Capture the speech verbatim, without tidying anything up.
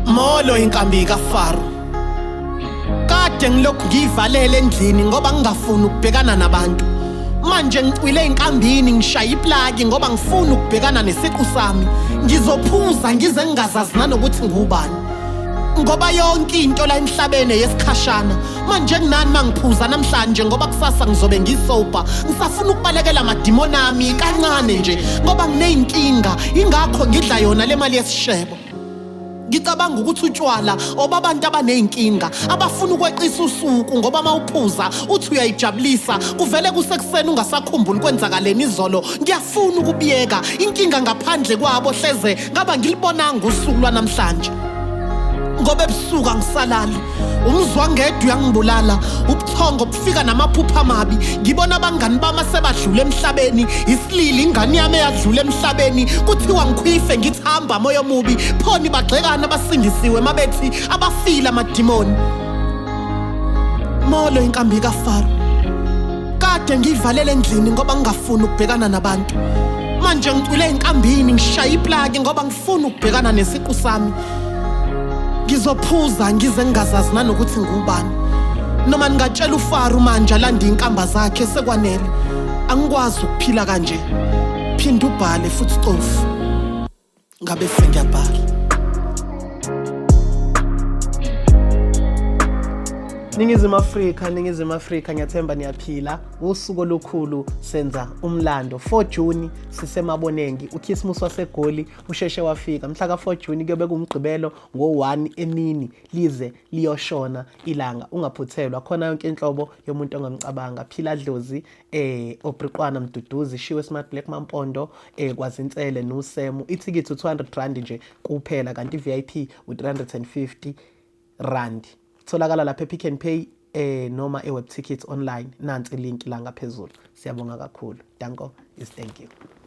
Molo inkambi kaFaro. Kade ngilokhu ngivalele endlini ngoba ngingafuni ukubhekana nabantu. Manje ngicwile inkambini ngishaya iplagi ngoba ngifuna ukubhekana nesiqu sami. Ngizophuza ngize ngingazazi nanokuthi ngubani. Ngoba yonke into la emhlabene yesikhashana. Manje kunani mangiphuza namhlanje ngoba kusasa ngizobe ngisoba. Ngisafuna ukubalekela amadimoni ami kancane nje ngoba ngineyinkinga ingakho ngidla yona le mali yesishebo. Ngicabanga ukuthi utshwala obabantu abaneyinkinga abafuna ukweqisa usuku ngoba mawuphuza uthi uyayijabulisa kuvele kusekuseni ungasakhumbuli kwenzakaleni izolo. Ngiyafuna ukubiyeka inkinga ngaphandle kwabo hleze ngaba ngilibonanga usuku lwanamhlanje. Ngoba ebusuku angisalali umzwangedwa uyangibulala ubuthongo bufika namaphupha amabi. Ngibona abangani bami sebadlula emhlabeni isilili ingane yami eyadlula emhlabeni kuthiwa ngikhwife ngithamba moyo mubi phoni bagxekana abasindisiwe mabethi abafila amadimoni. Molo inkambi kaFaro. Kade ngivalele endlini ngoba ngingafuni ukubhekana nabantu. Manje ngicwile inkambini ngishaya iplagi ngoba ngifuna ukubhekana nesiqu sami. Ngizophuza ngize ngingazazi nanokuthi ngubani. Noma ngingatshela uFaro manje alanda inkamba zakhe sekwanele. Angikwazi ukuphila kanje. Phinda ubhale futhi cofu. Ngabe sengiyabhala. Ningizimu Afrika, Ningizimu Afrika ngiyathemba niyaphila. Usuku olukhulu senza umlando. four June sisemabonengi. UKhisimusi waseGoli usheshe wafika. Mhla ka four June kuyobe kumgqibelo ngo one emini lize liyoshona ilanga. Ungaphuthelwa khona yonke inhlobo yomuntu ongamcabanga. Phila Dlozi, eh Obriqwana Mduduzi, Shiwe Smart Black Mampondo, eh KwaZintsele noSemu. Ithikithi two hundred rand nje kuphela kanti V I P u three hundred fifty rand. Tholakala lapha ePick n Pay eh noma eWeb Tickets online. Nansi link la ngaphezulu. Siyabonga kakhulu. Danko is thank you.